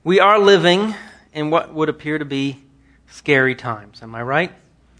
We are living in what would appear to be scary times. Am I right?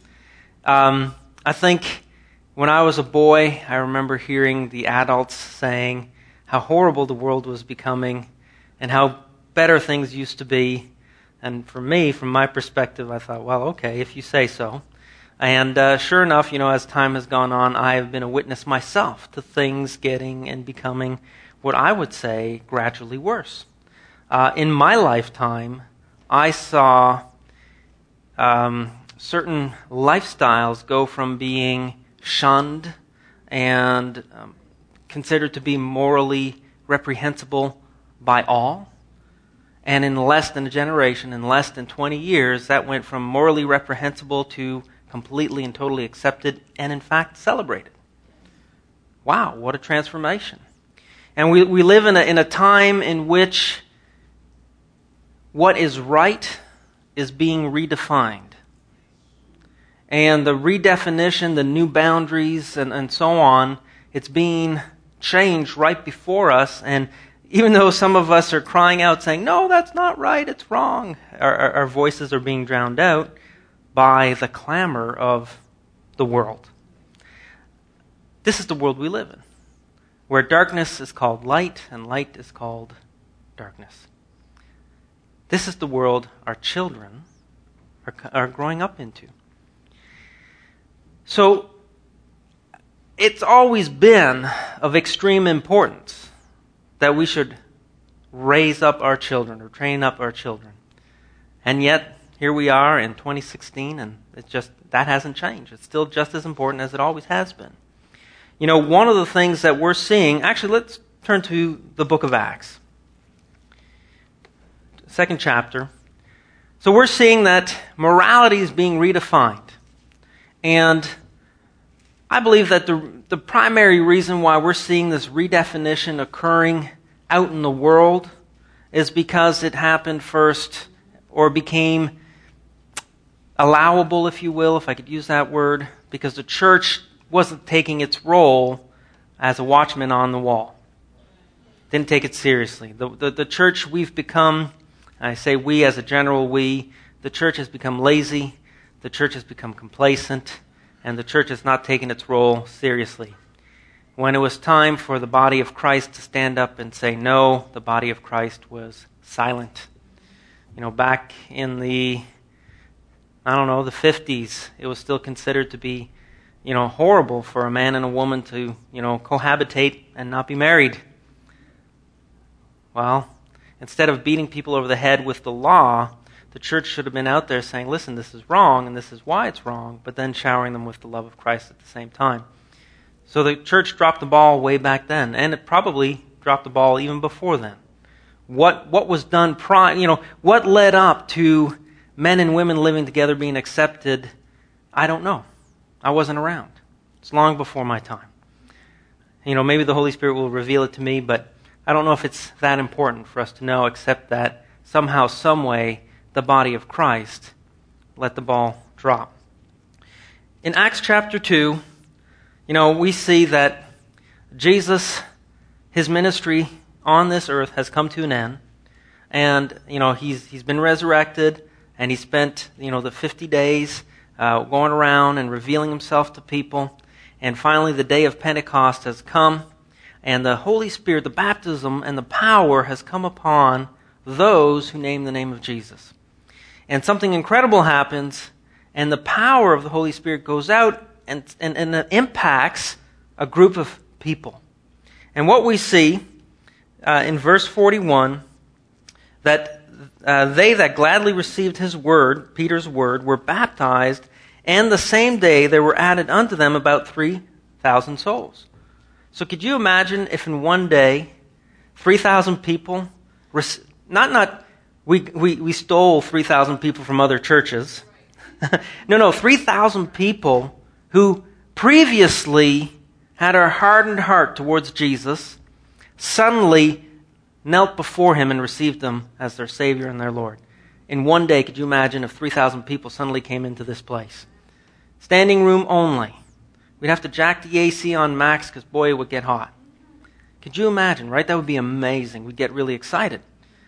I think when I was a boy, I remember hearing the adults saying how horrible the world was becoming and how better things used to be. And for me, from my perspective, I thought, well, okay, if you say so. And sure enough, as time has gone on, I have been a witness myself to things getting and becoming what I would say gradually worse. In my lifetime, I saw certain lifestyles go from being shunned and considered to be morally reprehensible by all. And in less than a generation, in less than 20 years, that went from morally reprehensible to completely and totally accepted and, in fact, celebrated. Wow, what a transformation. And we live in a time in which what is right is being redefined. And the redefinition, the new boundaries, and so on, it's being changed right before us. And even though some of us are crying out saying, no, that's not right, it's wrong, our voices are being drowned out by the clamor of the world. This is the world we live in, where darkness is called light and light is called darkness. This is the world our children are growing up into. So, it's always been of extreme importance that we should raise up our children or train up our children. And yet, here we are in 2016, and that hasn't changed. It's still just as important as it always has been. One of the things that we're seeing, actually, let's turn to the book of Acts. 2nd chapter. So we're seeing that morality is being redefined. And I believe that the primary reason why we're seeing this redefinition occurring out in the world is because it happened first, or became allowable, if you will, if I could use that word, because the church wasn't taking its role as a watchman on the wall. Didn't take it seriously. The church, we've become, I say we as a general we, the church has become lazy, the church has become complacent, and the church has not taken its role seriously. When it was time for the body of Christ to stand up and say no, the body of Christ was silent. Back in the 50s, it was still considered to be, horrible for a man and a woman to, cohabitate and not be married. Well, instead of beating people over the head with the law, the church should have been out there saying, listen, this is wrong and this is why it's wrong, but then showering them with the love of Christ at the same time. So the church dropped the ball way back then, and it probably dropped the ball even before then. What was done what led up to men and women living together being accepted, I don't know. I wasn't around. It's long before my time. Maybe the Holy Spirit will reveal it to me, but I don't know if it's that important for us to know, except that somehow, some way, the body of Christ let the ball drop. In Acts chapter 2, we see that Jesus, his ministry on this earth has come to an end. And, he's been resurrected, and he spent, the 50 days going around and revealing himself to people. And finally, the day of Pentecost has come, and the Holy Spirit, the baptism and the power has come upon those who name the name of Jesus. And something incredible happens, and the power of the Holy Spirit goes out and it impacts a group of people. And what we see in verse 41, that they that gladly received his word, Peter's word, were baptized, and the same day there were added unto them about 3,000 souls. So could you imagine if in one day 3,000 people, we stole 3,000 people from other churches. No, 3,000 people who previously had a hardened heart towards Jesus suddenly knelt before him and received him as their Savior and their Lord. In one day, could you imagine if 3,000 people suddenly came into this place? Standing room only. We'd have to jack the AC on max because, boy, it would get hot. Could you imagine, right? That would be amazing. We'd get really excited.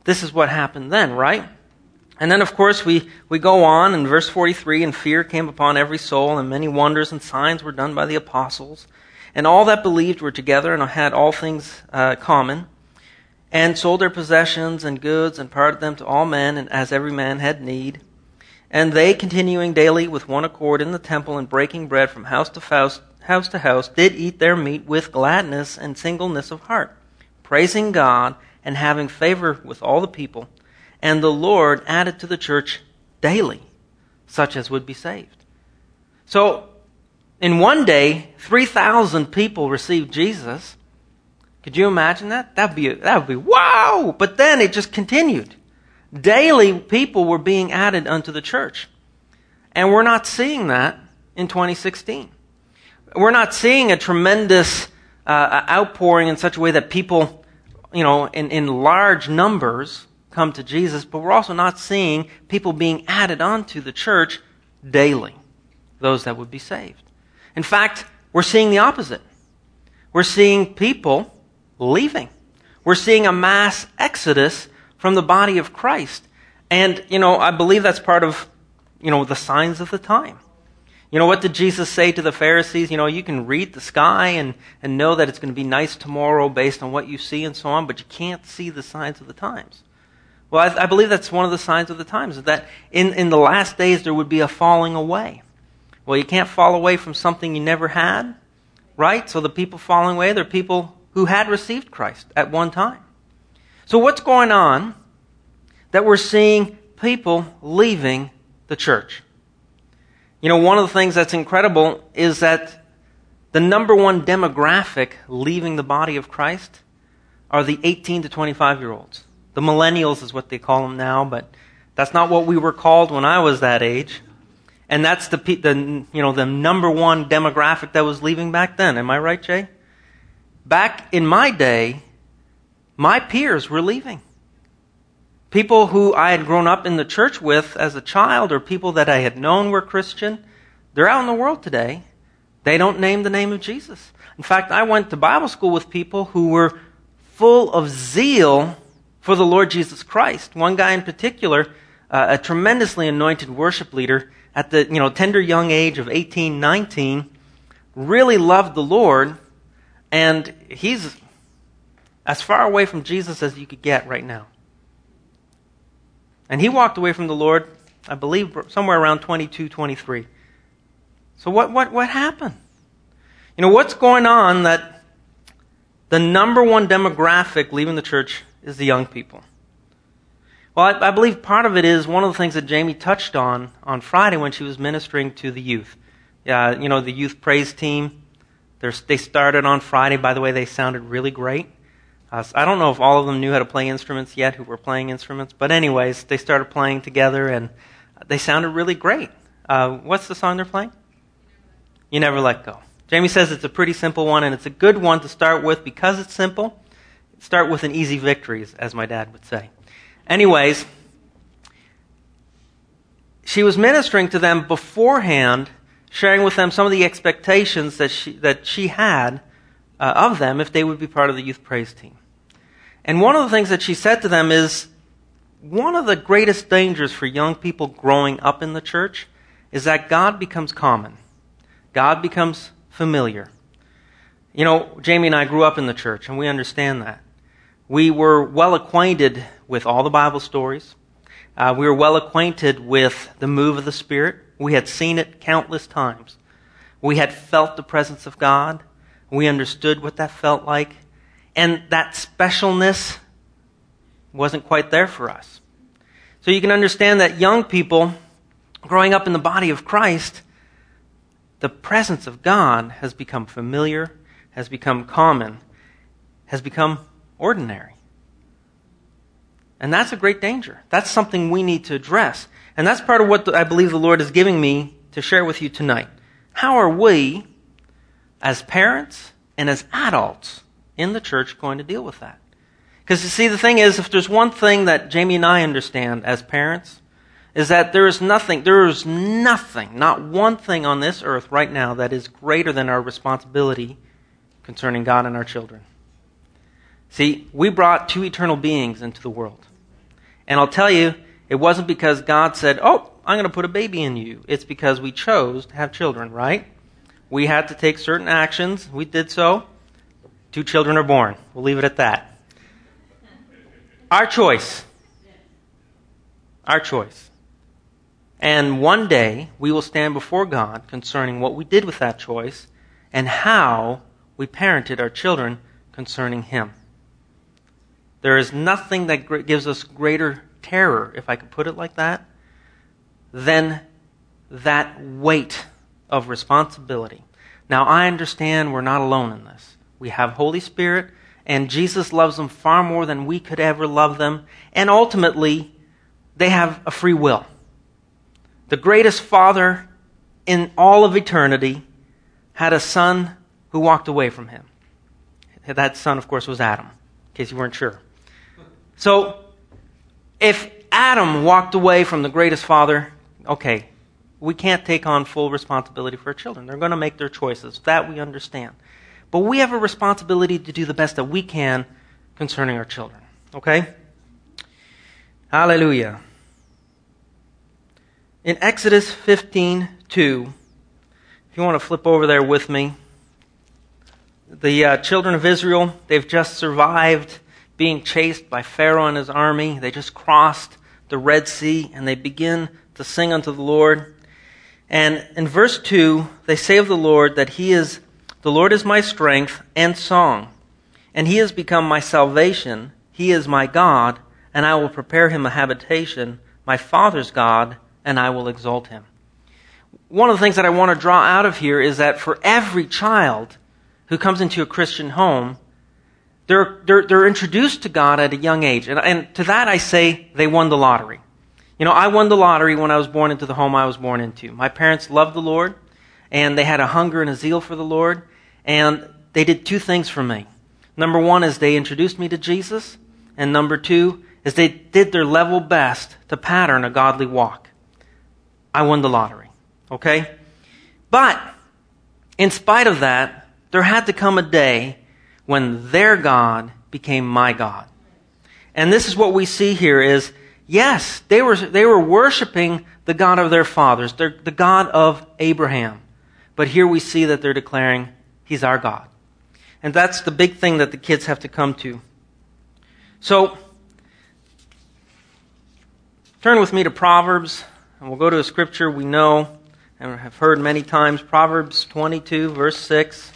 this is what happened then, right? And then, of course, we go on in verse 43, and fear came upon every soul, and many wonders and signs were done by the apostles. And all that believed were together and had all things common, and sold their possessions and goods, and parted them to all men, and as every man had need. And they, continuing daily with one accord in the temple, and breaking bread from house to house, did eat their meat with gladness and singleness of heart, praising God, and having favor with all the people. And the Lord added to the church daily such as would be saved. So, in one day, 3,000 people received Jesus. Could you imagine that? That would be wow! But then it just continued. Daily, people were being added unto the church. And we're not seeing that in 2016. We're not seeing a tremendous outpouring in such a way that people, in large numbers come to Jesus, but we're also not seeing people being added onto the church daily, those that would be saved. In fact, we're seeing the opposite. We're seeing people leaving. We're seeing a mass exodus from the body of Christ. And, I believe that's part of, the signs of the time. What did Jesus say to the Pharisees? You can read the sky and know that it's going to be nice tomorrow based on what you see and so on, but you can't see the signs of the times. Well, I believe that's one of the signs of the times, is that in the last days there would be a falling away. Well, you can't fall away from something you never had, right? So the people falling away, they're people who had received Christ at one time. So what's going on that we're seeing people leaving the church? One of the things that's incredible is that the number one demographic leaving the body of Christ are the 18 to 25-year-olds. The millennials is what they call them now, but that's not what we were called when I was that age. And that's the number one demographic that was leaving back then. Am I right, Jay? Back in my day, my peers were leaving. People who I had grown up in the church with as a child, or people that I had known were Christian, they're out in the world today. They don't name the name of Jesus. In fact, I went to Bible school with people who were full of zeal for the Lord Jesus Christ. One guy in particular, a tremendously anointed worship leader, at the tender young age of 18, 19, really loved the Lord, and he's as far away from Jesus as you could get right now. And he walked away from the Lord, I believe, somewhere around 22, 23. So what happened? What's going on that the number one demographic leaving the church is the young people? Well, I believe part of it is one of the things that Jamie touched on Friday when she was ministering to the youth. The youth praise team, they started on Friday. By the way, they sounded really great. I don't know if all of them knew how to play instruments yet who were playing instruments, but anyways, they started playing together and they sounded really great. What's the song they're playing? You Never Let Go. Jamie says it's a pretty simple one, and it's a good one to start with because it's simple. Start with an easy victory, as my dad would say. Anyways, she was ministering to them beforehand, sharing with them some of the expectations that she had of them if they would be part of the youth praise team. And one of the things that she said to them is, one of the greatest dangers for young people growing up in the church is that God becomes common. God becomes familiar. Jamie and I grew up in the church, and we understand that. We were well acquainted with all the Bible stories. We were well acquainted with the move of the Spirit. We had seen it countless times. We had felt the presence of God. We understood what that felt like. And that specialness wasn't quite there for us. So you can understand that young people growing up in the body of Christ, the presence of God has become familiar, has become common, has become ordinary. And that's a great danger. That's something we need to address. And that's part of what I believe the Lord is giving me to share with you tonight. How are we, as parents and as adults in the church, going to deal with that? Because you see, the thing is, if there's one thing that Jamie and I understand as parents, is that there is nothing, not one thing on this earth right now that is greater than our responsibility concerning God and our children. See, we brought two eternal beings into the world. And I'll tell you, it wasn't because God said, oh, I'm going to put a baby in you. It's because we chose to have children, right? We had to take certain actions. We did so. 2 children are born. We'll leave it at that. Our choice. Our choice. And one day, we will stand before God concerning what we did with that choice and how we parented our children concerning Him. There is nothing that gives us greater terror, if I could put it like that, than that weight of responsibility. Now, I understand we're not alone in this. We have Holy Spirit, and Jesus loves them far more than we could ever love them. And ultimately, they have a free will. The greatest father in all of eternity had a son who walked away from him. That son, of course, was Adam, in case you weren't sure. So, if Adam walked away from the greatest father, okay, we can't take on full responsibility for our children. They're going to make their choices. That we understand. But we have a responsibility to do the best that we can concerning our children. Okay? Hallelujah. In Exodus 15:2, if you want to flip over there with me, the children of Israel, they've just survived being chased by Pharaoh and his army. They just crossed the Red Sea, and they begin to sing unto the Lord. And in verse 2, they say of the Lord that the Lord is my strength and song, and He has become my salvation. He is my God, and I will prepare Him a habitation, my father's God, and I will exalt Him. One of the things that I want to draw out of here is that for every child who comes into a Christian home, they're introduced to God at a young age. And to that I say they won the lottery. You know, I won the lottery when I was born into the home I was born into. My parents loved the Lord, and they had a hunger and a zeal for the Lord, and they did 2 things for me. Number 1 is they introduced me to Jesus, and number 2 is they did their level best to pattern a godly walk. I won the lottery, okay? But in spite of that, there had to come a day when their God became my God. And this is what we see here is, yes, they were worshiping the God of their fathers, the God of Abraham. But here we see that they're declaring, He's our God. And that's the big thing that the kids have to come to. So, turn with me to Proverbs, and we'll go to a scripture we know and have heard many times, Proverbs 22, verse 6.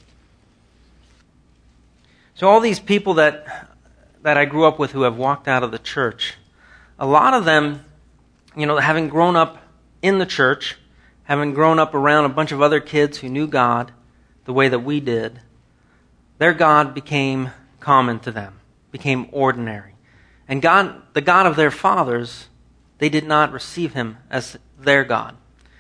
So all these people that I grew up with who have walked out of the church, a lot of them, you know, having grown up in the church, having grown up around a bunch of other kids who knew God the way that we did, their God became common to them, became ordinary. And God, the God of their fathers, they did not receive Him as their God.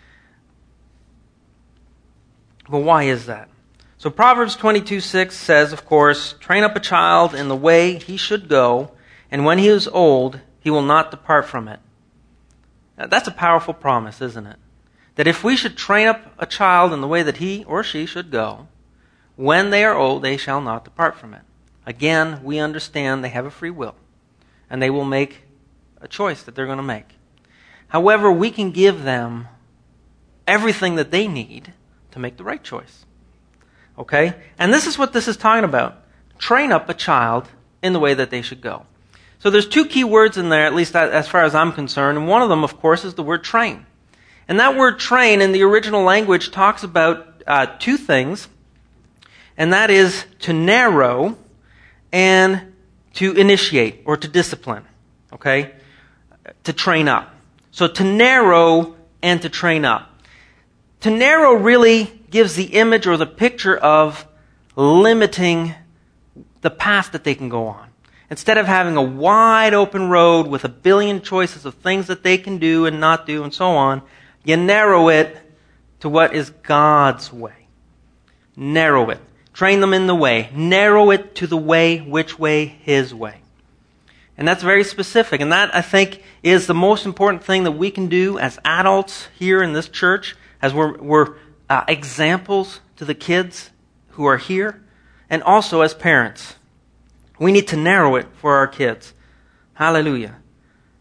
But why is that? So Proverbs 22:6 says, of course, train up a child in the way he should go, and when he is old, he will not depart from it. Now, that's a powerful promise, isn't it? That if we should train up a child in the way that he or she should go, when they are old, they shall not depart from it. Again, we understand they have a free will, and they will make a choice that they're going to make. However, we can give them everything that they need to make the right choice. Okay? And this is what this is talking about. Train up a child in the way that they should go. So there's 2 key words in there, at least as far as I'm concerned, and one of them, of course, is the word train. And that word train in the original language talks about 2 things, and that is to narrow and to initiate or to discipline. Okay? To train up. So to narrow and to train up. To narrow really gives the image or the picture of limiting the path that they can go on. Instead of having a wide open road with a billion choices of things that they can do and not do and so on, you narrow it to what is God's way. Narrow it. Train them in the way. Narrow it to the way, which way? His way. And that's very specific. And that, I think, is the most important thing that we can do as adults here in this church, as we're examples to the kids who are here, and also as parents. We need to narrow it for our kids. Hallelujah.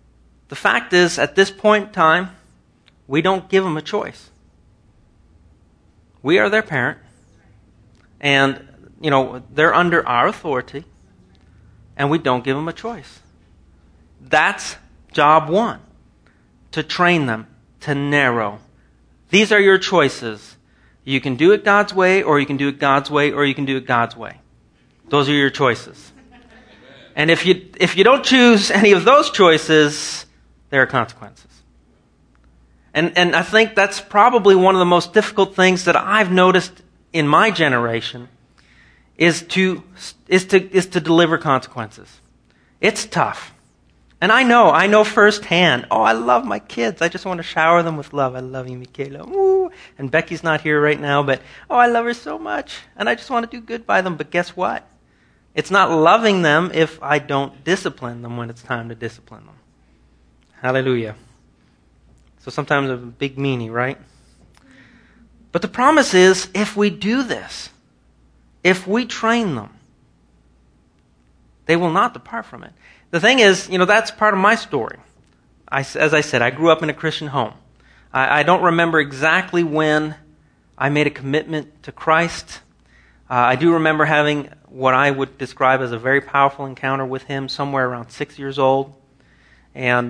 the fact is, at this point in time, we don't give them a choice. We are their parent, and, they're under our authority, and we don't give them a choice. That's job one, to train them, to narrow. These are your choices. You can do it God's way, or you can do it God's way, or you can do it God's way. Those are your choices. And if you don't choose any of those choices, there are consequences. And I think that's probably one of the most difficult things that I've noticed in my generation is to deliver consequences. It's tough. And I know firsthand, I love my kids. I just want to shower them with love. I love you, Michaela. Ooh. And Becky's not here right now, but I love her so much. And I just want to do good by them. But guess what? It's not loving them if I don't discipline them when it's time to discipline them. Hallelujah. So sometimes I'm a big meanie, right? But the promise is, if we do this, if we train them, they will not depart from it. The thing is, that's part of my story. As I said, I grew up in a Christian home. I don't remember exactly when I made a commitment to Christ. I do remember having what I would describe as a very powerful encounter with Him somewhere around 6 years old. And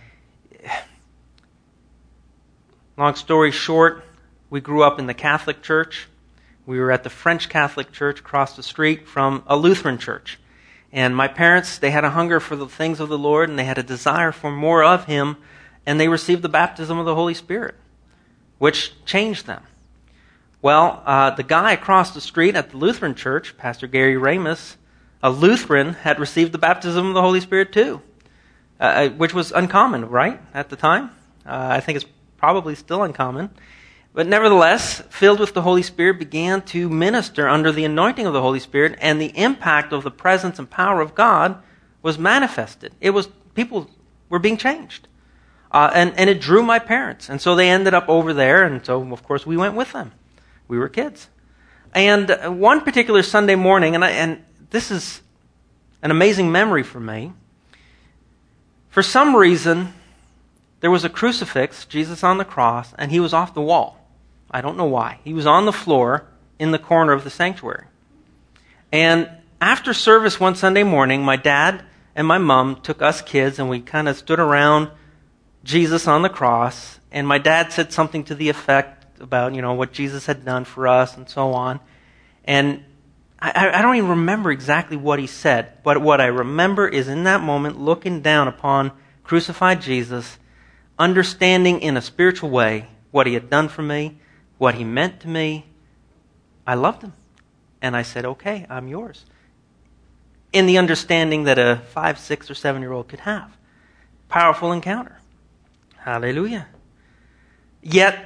long story short, we grew up in the Catholic Church. We were at the French Catholic Church across the street from a Lutheran church. And my parents, they had a hunger for the things of the Lord, and they had a desire for more of Him, and they received the baptism of the Holy Spirit, which changed them. Well, the guy across the street at the Lutheran church, Pastor Gary Ramus, a Lutheran, had received the baptism of the Holy Spirit too, which was uncommon, right, at the time? I think it's probably still uncommon. But nevertheless, filled with the Holy Spirit, began to minister under the anointing of the Holy Spirit, and the impact of the presence and power of God was manifested. People were being changed. And it drew my parents. And so they ended up over there, and so, of course, we went with them. We were kids. And one particular Sunday morning, and this is an amazing memory for me, for some reason, there was a crucifix, Jesus on the cross, and He was off the wall. I don't know why. He was on the floor in the corner of the sanctuary. And after service one Sunday morning, my dad and my mom took us kids, and we kind of stood around Jesus on the cross, and my dad said something to the effect about, what Jesus had done for us and so on. And I don't even remember exactly what he said, but what I remember is in that moment looking down upon crucified Jesus, understanding in a spiritual way what He had done for me, what He meant to me. I loved Him. And I said, okay, I'm yours. In the understanding that a 5, 6, or 7-year-old could have. Powerful encounter. Hallelujah. Yet,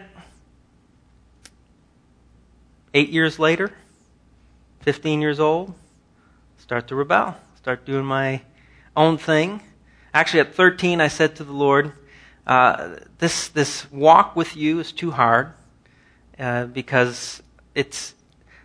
8 years later, 15 years old, start to rebel, start doing my own thing. Actually, at 13, I said to the Lord, this walk with you is too hard because it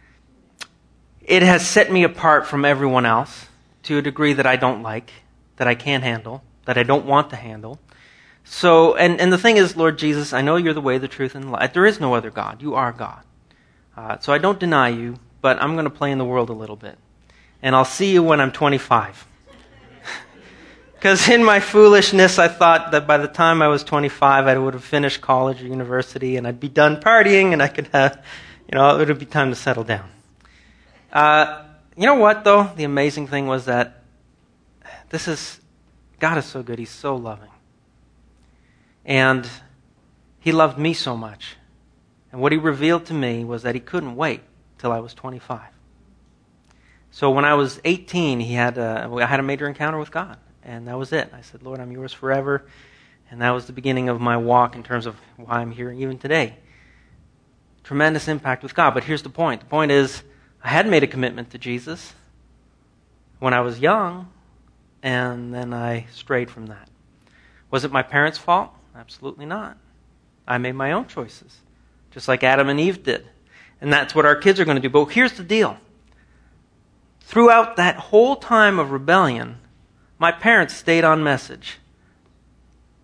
has set me apart from everyone else to a degree that I don't like, that I can't handle, that I don't want to handle. So, and the thing is, Lord Jesus, I know You're the way, the truth, and the life. There is no other God. You are God. So I don't deny You, but I'm going to play in the world a little bit. And I'll see you when I'm 25. Because in my foolishness, I thought that by the time I was 25, I would have finished college or university, and I'd be done partying, and I could have, it would be time to settle down. You know what, though? The amazing thing was that God is so good. He's so loving. And He loved me so much. And what He revealed to me was that He couldn't wait till I was 25. So when I was 18, I had a major encounter with God. And that was it. I said, Lord, I'm Yours forever. And that was the beginning of my walk in terms of why I'm here even today. Tremendous impact with God. But here's the point. The point is, I had made a commitment to Jesus when I was young, and then I strayed from that. Was it my parents' fault? Absolutely not. I made my own choices, just like Adam and Eve did. And that's what our kids are going to do. But here's the deal. Throughout that whole time of rebellion, my parents stayed on message.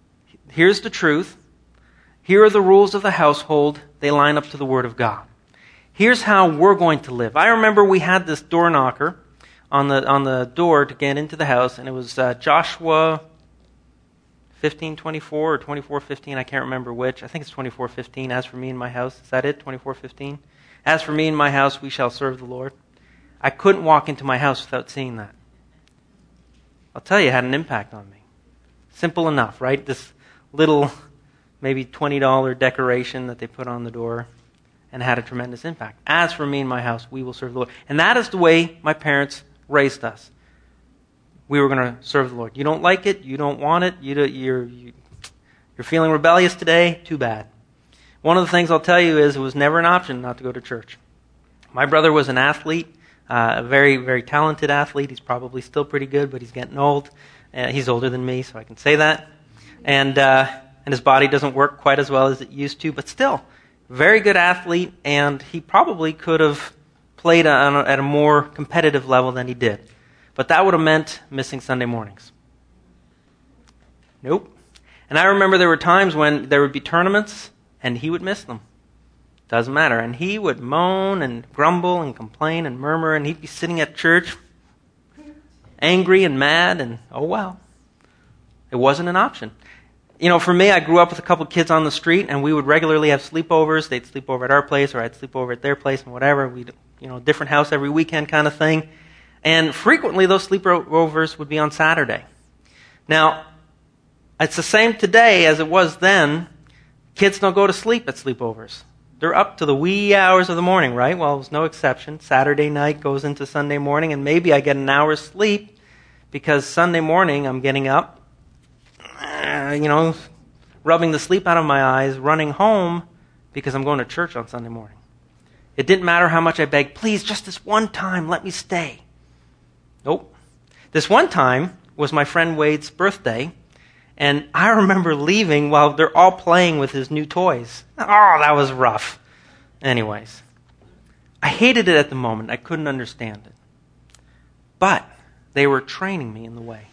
here's the truth. Here are the rules of the household. They line up to the Word of God. Here's how we're going to live. I remember we had this door knocker on the door to get into the house, and it was Joshua 15:24 or 24:15. I can't remember which. I think it's 24:15. As for me and my house, is that it? 24:15. As for me and my house, we shall serve the Lord. I couldn't walk into my house without seeing that. I'll tell you, it had an impact on me. Simple enough, right? This little, maybe $20 decoration that they put on the door, and had a tremendous impact. As for me and my house, we will serve the Lord. And that is the way my parents raised us. We were going to serve the Lord. You don't like it, you don't want it, you're feeling rebellious today, too bad. One of the things I'll tell you is it was never an option not to go to church. My brother was an athlete, a very, very talented athlete. He's probably still pretty good, but he's getting old. He's older than me, so I can say that. And his body doesn't work quite as well as it used to, but still, very good athlete, and he probably could have played at a more competitive level than he did. But that would have meant missing Sunday mornings. Nope. And I remember there were times when there would be tournaments, and he would miss them. Doesn't matter. And he would moan and grumble and complain and murmur, and he'd be sitting at church angry and mad, and oh well. It wasn't an option. You know, for me, I grew up with a couple of kids on the street, and we would regularly have sleepovers. They'd sleep over at our place, or I'd sleep over at their place, and whatever. We'd, different house every weekend kind of thing. And frequently, those sleepovers would be on Saturday. Now, it's the same today as it was then. Kids don't go to sleep at sleepovers. They're up to the wee hours of the morning, right? Well, there's no exception. Saturday night goes into Sunday morning, and maybe I get an hour's sleep because Sunday morning I'm getting up, rubbing the sleep out of my eyes, running home because I'm going to church on Sunday morning. It didn't matter how much I begged, please, just this one time, let me stay. Nope. This one time was my friend Wade's birthday, and I remember leaving while they're all playing with his new toys. Oh, that was rough. Anyways, I hated it at the moment. I couldn't understand it. But they were training me in the way.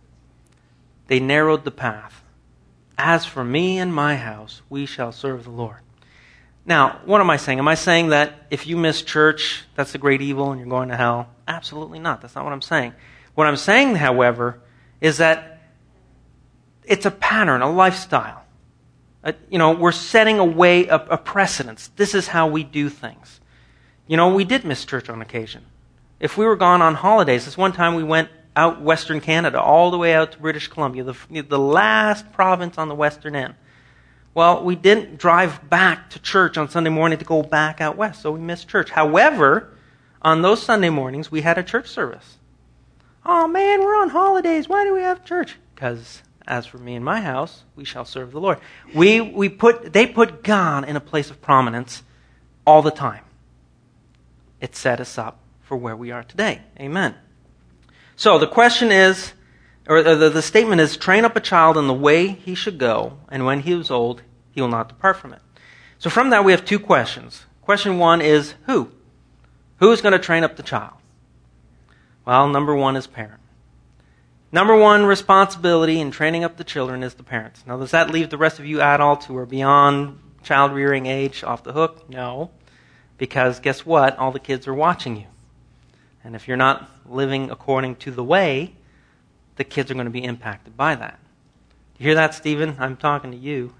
They narrowed the path. As for me and my house, we shall serve the Lord. Now, what am I saying? Am I saying that if you miss church, that's a great evil and you're going to hell? Absolutely not. That's not what I'm saying. What I'm saying, however, is that it's a pattern, a lifestyle. We're setting a precedence. This is how we do things. We did miss church on occasion. If we were gone on holidays, this one time we went out Western Canada, all the way out to British Columbia, the last province on the western end. Well, we didn't drive back to church on Sunday morning to go back out west, so we missed church. However, on those Sunday mornings, we had a church service. Oh man, we're on holidays. Why do we have church? Because as for me and my house, we shall serve the Lord. They put God in a place of prominence all the time. It set us up for where we are today. Amen. So the question is, or the statement is, train up a child in the way he should go, and when he is old, he will not depart from it. So from that we have two questions. Question one is, who? Who's going to train up the child? Well, number one is parent. Number one responsibility in training up the children is the parents. Now, does that leave the rest of you adults who are beyond child-rearing age off the hook? No. Because guess what? All the kids are watching you. And if you're not living according to the way, the kids are going to be impacted by that. You hear that, Stephen? I'm talking to you.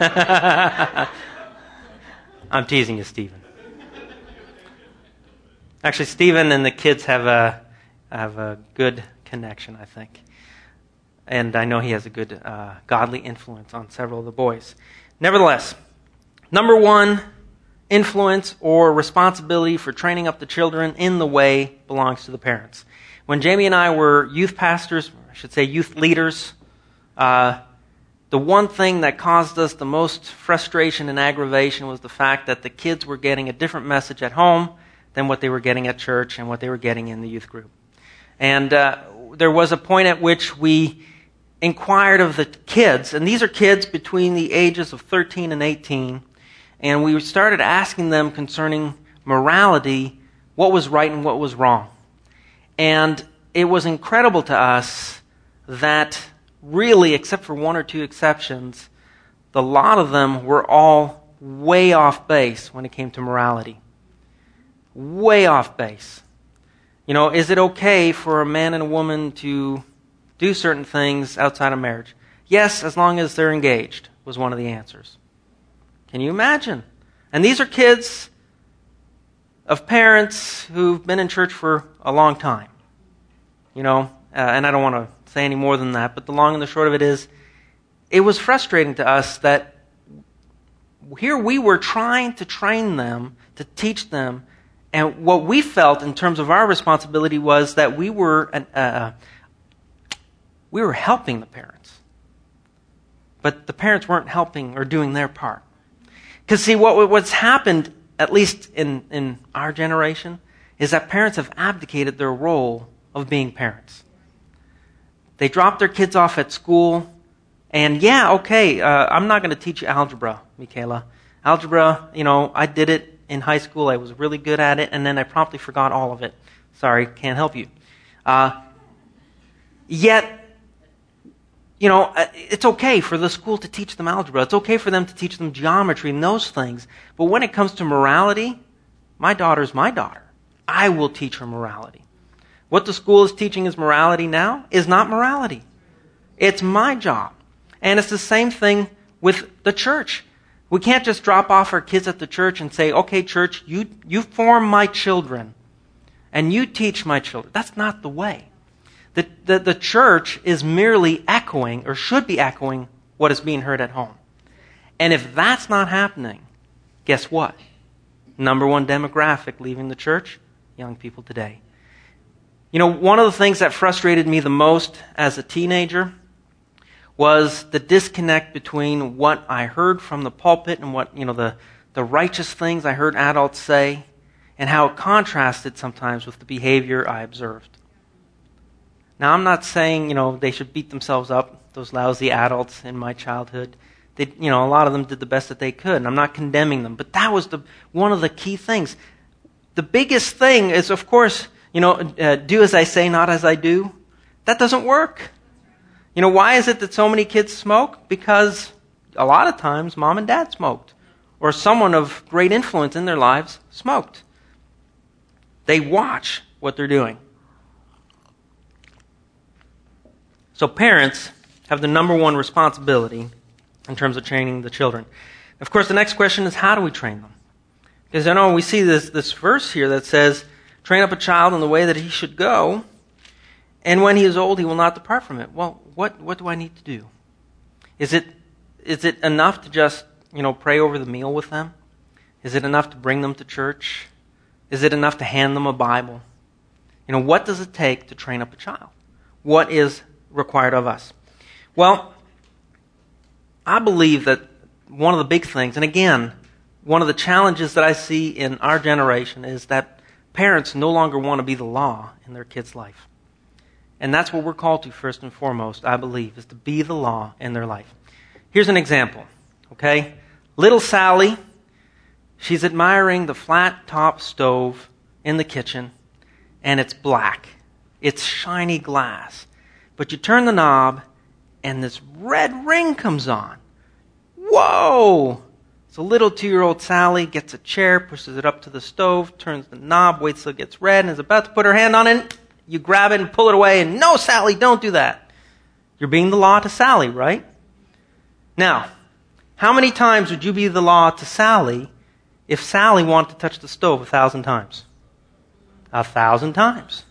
I'm teasing you, Stephen. Actually, Stephen and the kids have a good connection, I think. And I know he has a good godly influence on several of the boys. Nevertheless, number one, influence or responsibility for training up the children in the way belongs to the parents. When Jamie and I were youth pastors, or I should say youth leaders, the one thing that caused us the most frustration and aggravation was the fact that the kids were getting a different message at home than what they were getting at church and what they were getting in the youth group. And there was a point at which we inquired of the kids, and these are kids between the ages of 13 and 18, and we started asking them concerning morality, what was right and what was wrong. And it was incredible to us that really, except for one or two exceptions, the lot of them were all way off base when it came to morality. Way off base. You know, is it okay for a man and a woman to do certain things outside of marriage? Yes, as long as they're engaged, was one of the answers. Can you imagine? And these are kids of parents who've been in church for a long time. You know, and I don't want to say any more than that, but the long and the short of it is, it was frustrating to us that here we were trying to train them, to teach them, and what we felt in terms of our responsibility was that we were helping the parents. But the parents weren't helping or doing their part. Because see, what's happened, at least in our generation, is that parents have abdicated their role of being parents. They drop their kids off at school, and I'm not going to teach you algebra, Michaela. Algebra, you know, I did it in high school. I was really good at it, and then I promptly forgot all of it. Sorry, can't help you. Yet, you know, it's okay for the school to teach them algebra. It's okay for them to teach them geometry and those things. But when it comes to morality, my daughter's my daughter. I will teach her morality. What the school is teaching as morality now is not morality. It's my job. And it's the same thing with the church. We can't just drop off our kids at the church and say, okay, church, you form my children and you teach my children. That's not the way. The church is merely echoing, or should be echoing, what is being heard at home. And if that's not happening, guess what? Number one demographic leaving the church? Young people today. You know, one of the things that frustrated me the most as a teenager was the disconnect between what I heard from the pulpit and what, you know, the righteous things I heard adults say, and how it contrasted sometimes with the behavior I observed. Now, I'm not saying, you know, they should beat themselves up, those lousy adults in my childhood. They, you know, a lot of them did the best that they could, and I'm not condemning them. But that was one of the key things. The biggest thing is, of course, you know, do as I say, not as I do. That doesn't work. You know, why is it that so many kids smoke? Because a lot of times mom and dad smoked, or someone of great influence in their lives smoked. They watch what they're doing. So parents have the number one responsibility in terms of training the children. Of course, the next question is, how do we train them? Because I know we see this verse here that says, train up a child in the way that he should go, and when he is old, he will not depart from it. Well, what do I need to do? Is it enough to just, you know, pray over the meal with them? Is it enough to bring them to church? Is it enough to hand them a Bible? You know, what does it take to train up a child? What is required of us? Well, I believe that one of the big things, and again, one of the challenges that I see in our generation is that parents no longer want to be the law in their kids' life. And that's what we're called to first and foremost, I believe, is to be the law in their life. Here's an example, okay? Little Sally, she's admiring the flat-top stove in the kitchen, and it's black. It's shiny glass. But you turn the knob, and this red ring comes on. Whoa! So little 2-year-old Sally gets a chair, pushes it up to the stove, turns the knob, waits till it gets red, and is about to put her hand on it. You grab it and pull it away, and no, Sally, don't do that. You're being the law to Sally, right? Now, how many times would you be the law to Sally if Sally wanted to touch the stove 1,000 times? 1,000 times.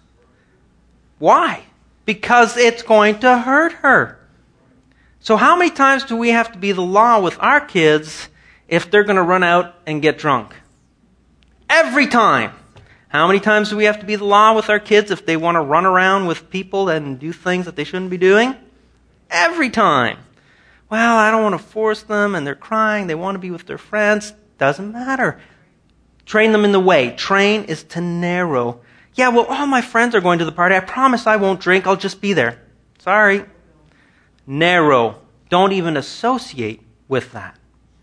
Why? Because it's going to hurt her. So how many times do we have to be the law with our kids if they're going to run out and get drunk? Every time. How many times do we have to be the law with our kids if they want to run around with people and do things that they shouldn't be doing? Every time. Well, I don't want to force them, and they're crying, they want to be with their friends. Doesn't matter. Train them in the way. Train is to narrow. Yeah, well, all my friends are going to the party. I promise I won't drink. I'll just be there. Sorry. Narrow. Don't even associate with that.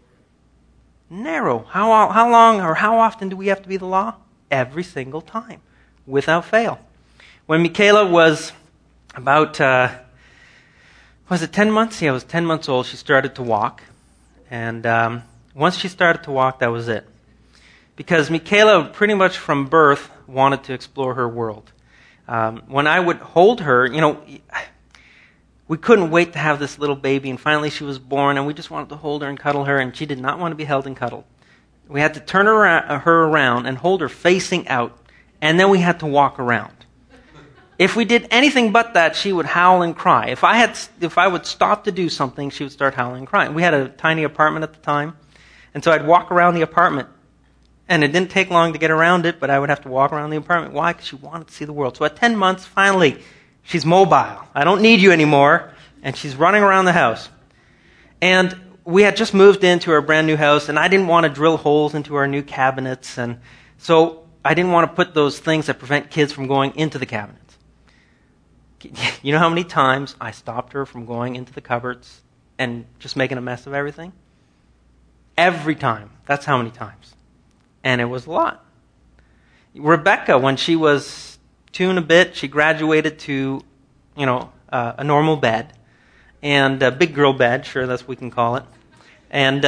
Narrow. How long or how often do we have to be the law? Every single time, without fail. When Michaela was about, Was it 10 months? Yeah, it was 10 months old. She started to walk. And once she started to walk, that was it. Because Michaela, pretty much from birth, wanted to explore her world. When I would hold her, we couldn't wait to have this little baby, and finally she was born, and we just wanted to hold her and cuddle her, and she did not want to be held and cuddled. We had to turn her around and hold her facing out, and then we had to walk around. If we did anything but that, she would howl and cry. If I would stop to do something, she would start howling and crying. We had a tiny apartment at the time, and so I'd walk around the apartment, and it didn't take long to get around it, but I would have to walk around the apartment. Why? Because she wanted to see the world. So at 10 months, finally, she's mobile. I don't need you anymore, and she's running around the house. And we had just moved into our brand new house, and I didn't want to drill holes into our new cabinets, and so I didn't want to put those things that prevent kids from going into the cabinets. You know how many times I stopped her from going into the cupboards and just making a mess of everything? Every time. That's how many times. And it was a lot. Rebecca, when she was 2 and a bit, she graduated to, a normal bed. And a big girl bed, sure, that's what we can call it. And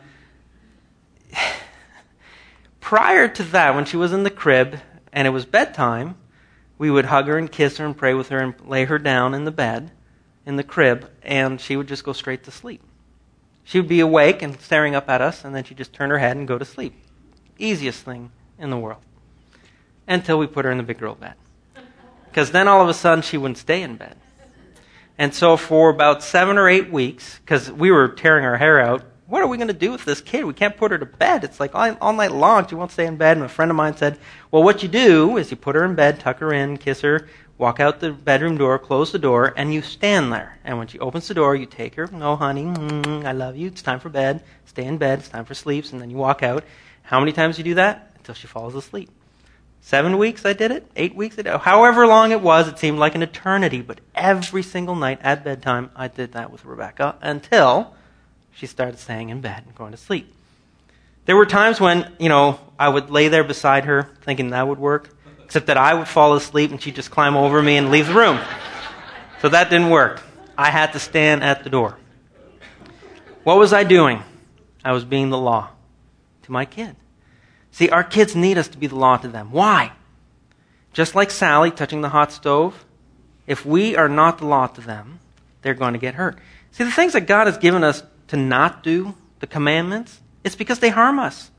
prior to that, when she was in the crib and it was bedtime, we would hug her and kiss her and pray with her and lay her down in the bed, in the crib, and she would just go straight to sleep. She would be awake and staring up at us, and then she'd just turn her head and go to sleep. Easiest thing in the world. Until we put her in the big girl bed. Because then all of a sudden she wouldn't stay in bed. And so for about 7 or 8 weeks, because we were tearing our hair out, what are we going to do with this kid? We can't put her to bed. It's like all night long she won't stay in bed. And a friend of mine said, well, what you do is you put her in bed, tuck her in, kiss her, walk out the bedroom door, close the door, and you stand there. And when she opens the door, you take her, no, honey, I love you, it's time for bed. Stay in bed, it's time for sleeps, and then you walk out. How many times do you do that? Until she falls asleep. 7 weeks I did it, 8 weeks I did it. However long it was, it seemed like an eternity. But every single night at bedtime, I did that with Rebecca until she started staying in bed and going to sleep. There were times when, I would lay there beside her thinking that would work, except that I would fall asleep and she'd just climb over me and leave the room. So that didn't work. I had to stand at the door. What was I doing? I was being the law to my kid. See, our kids need us to be the law to them. Why? Just like Sally touching the hot stove, if we are not the law to them, they're going to get hurt. See, the things that God has given us to not do, the commandments, it's because they harm us.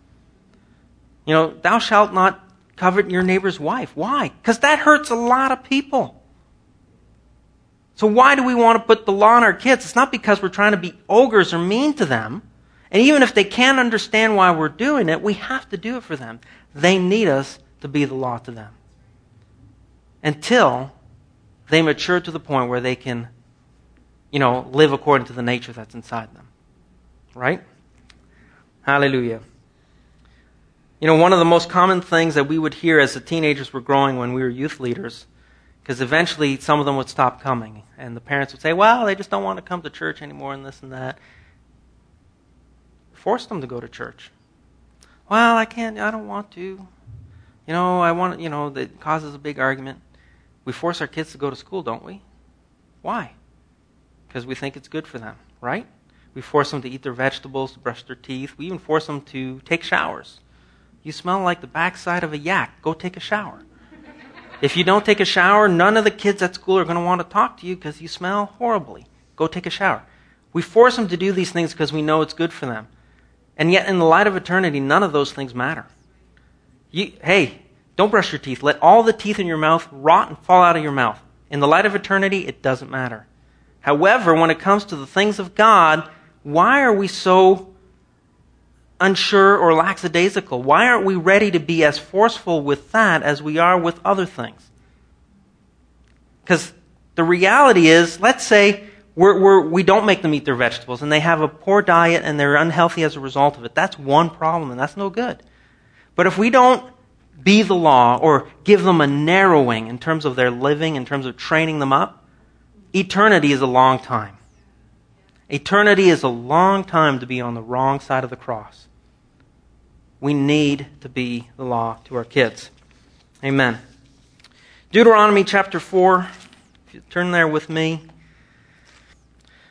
Thou shalt not covet your neighbor's wife. Why? Because that hurts a lot of people. So why do we want to put the law on our kids? It's not because we're trying to be ogres or mean to them. And even if they can't understand why we're doing it, we have to do it for them. They need us to be the law to them. Until they mature to the point where they can, live according to the nature that's inside them. Right? Hallelujah. One of the most common things that we would hear as the teenagers were growing when we were youth leaders, because eventually some of them would stop coming, and the parents would say, well, they just don't want to come to church anymore and this and that. Force them to go to church. Well, I don't want to. I want, that causes a big argument. We force our kids to go to school, don't we? Why? Because we think it's good for them, right? We force them to eat their vegetables, to brush their teeth. We even force them to take showers. You smell like the backside of a yak. Go take a shower. If you don't take a shower, none of the kids at school are going to want to talk to you because you smell horribly. Go take a shower. We force them to do these things because we know it's good for them. And yet, in the light of eternity, none of those things matter. Hey, don't brush your teeth. Let all the teeth in your mouth rot and fall out of your mouth. In the light of eternity, it doesn't matter. However, when it comes to the things of God, why are we so unsure or lackadaisical? Why aren't we ready to be as forceful with that as we are with other things? Because the reality is, let's say we don't make them eat their vegetables and they have a poor diet and they're unhealthy as a result of it. That's one problem and that's no good. But if we don't be the law or give them a narrowing in terms of their living, in terms of training them up, eternity is a long time. Eternity is a long time to be on the wrong side of the cross. We need to be the law to our kids. Amen. Deuteronomy chapter 4, if you turn there with me.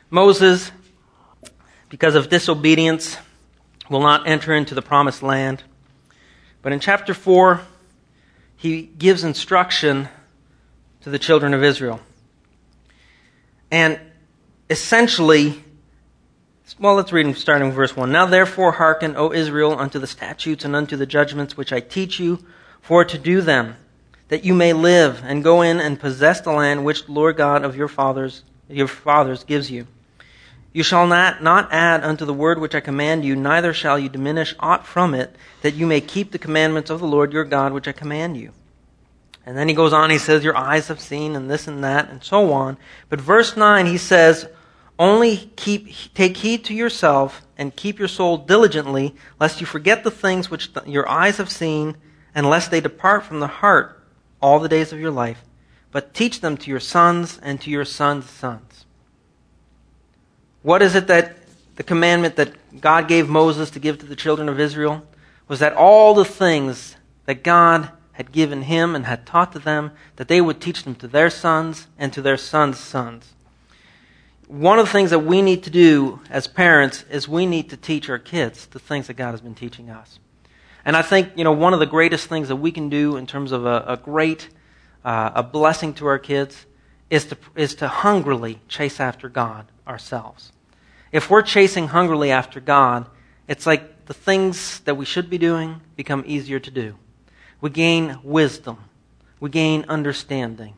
Moses, because of disobedience, will not enter into the promised land. But in chapter 4, he gives instruction to the children of Israel. And essentially, well, let's read starting with verse 1. Now therefore hearken, O Israel, unto the statutes and unto the judgments which I teach you, for to do them, that you may live, and go in and possess the land which the Lord God of your fathers gives you. You shall not add unto the word which I command you, neither shall you diminish aught from it, that you may keep the commandments of the Lord your God which I command you. And then he goes on, he says, your eyes have seen, and this and that, and so on. But verse 9, he says, only take heed to yourself, and keep your soul diligently, lest you forget the things which your eyes have seen, and lest they depart from the heart all the days of your life. But teach them to your sons and to your sons' sons. What is it that the commandment that God gave Moses to give to the children of Israel? Was that all the things that God had given him and had taught to them, that they would teach them to their sons and to their sons' sons. One of the things that we need to do as parents is we need to teach our kids the things that God has been teaching us. And I think, one of the greatest things that we can do in terms of a blessing to our kids is to hungrily chase after God ourselves. If we're chasing hungrily after God, it's like the things that we should be doing become easier to do. We gain wisdom. We gain understanding.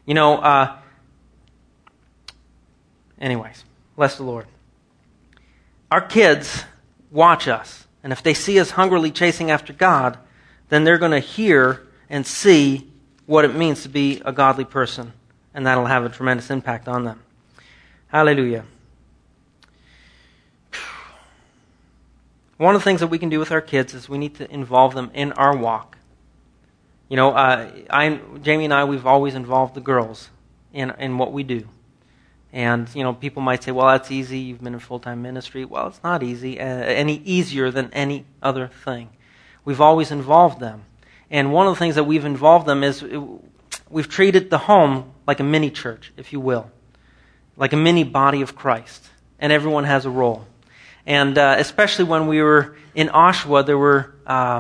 Anyways, bless the Lord. Our kids watch us, and if they see us hungrily chasing after God, then they're going to hear and see what it means to be a godly person, and that'll have a tremendous impact on them. Hallelujah. One of the things that we can do with our kids is we need to involve them in our walk. Jamie and I, we've always involved the girls in what we do. And, people might say, well, that's easy. You've been in full-time ministry. Well, it's not easy, any easier than any other thing. We've always involved them. And one of the things that we've involved them is we've treated the home like a mini church, if you will, like a mini body of Christ. And everyone has a role. And especially when we were in Oshawa, there were,